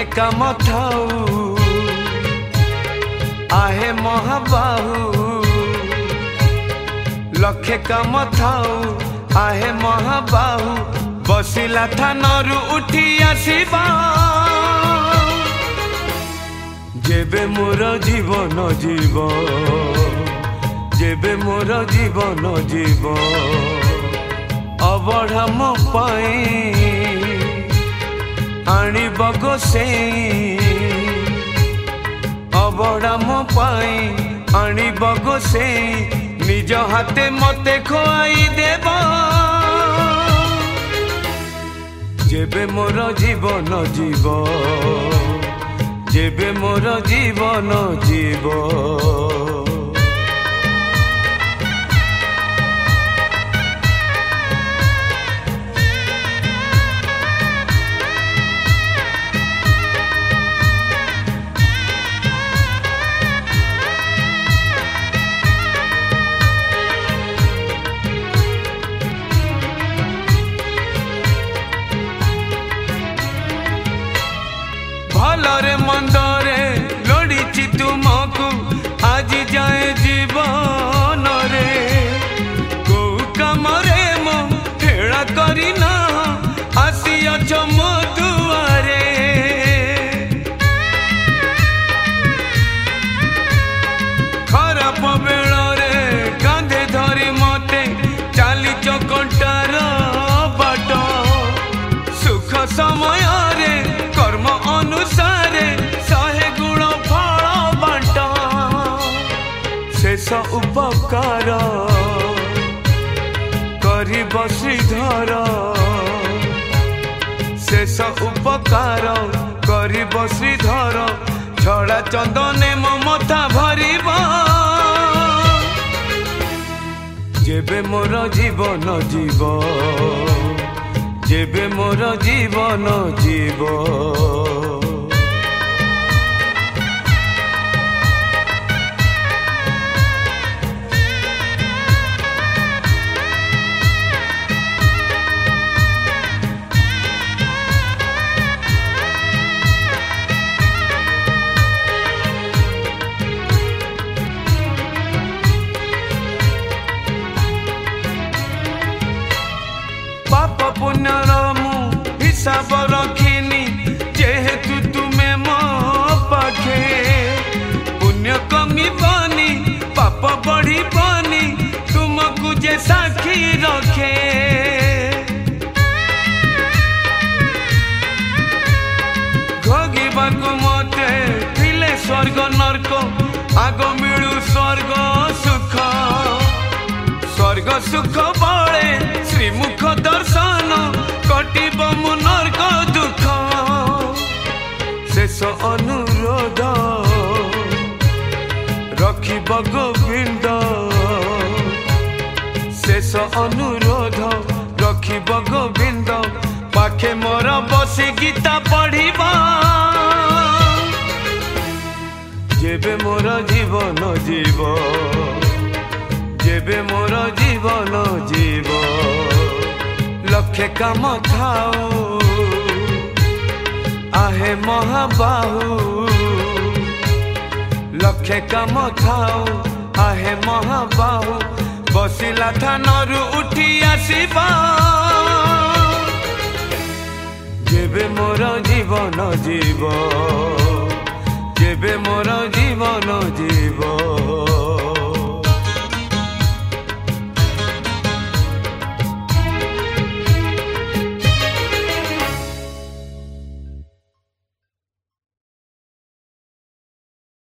काम थाऊ आहे महाबाहु लक्षे काम थाऊ आहे महाबाहु बसिला थानरू उठी आसीबा जेबे मोर जीवन जीव जेबे मोर जीवन जीव अबढ़ा मो पाई आनिब गोसेई अबढ़ा मो पाई आनिब गोसेई निज हाथे मते खुआई देब जेबे मोर जीवन जीव जेबे मोर जीवन जीव भलरे मंदरे लड़ीची तुमको आज जाए जीवन रे को कम रे मो हेड़ा करी ना आसियछ मो दुआरे खराब बेଳରେ कांधे धरी मते चालीच कंटार बाट सुख समय रे कर्म अनुसारे सहे गुण फल बांट शेष उपकार करिब श्रीधर शेष उपकार करिब श्रीधर छड़ा चंदने मो मथा भरिब जेबे मोर जीवन जीव जेबे मोर जीवन जीव पाप पुण्यर मु हिसाब रखिनी जेहेतु तुमे मो पाखे पुण्य कमी बनी पाप बढ़ी बनी तुमको जे साखी रखे घोगिबाकु मते थिले स्वर्ग नरक आग मिलू स्वर्ग सुख स्वर्ग सुख बड़े श्रीमुख दर्शन कटिब मो नरक दुख शेष अनुरोध रखिब गोविंद शेष अनुरोध रखिब गोविंद पाखे मोर बसी गीता पढ़िब जेबे मोर जीवन जीव जेबे मोर जीवन जीव लक्षे काम थाऊ आहे महाबाहु लक्षे काम थाऊ आहे महाबाहु बसिला थानरू उठी आसीबा जेबे मोर जीवन जीव जेबे मोर जीवन जीव।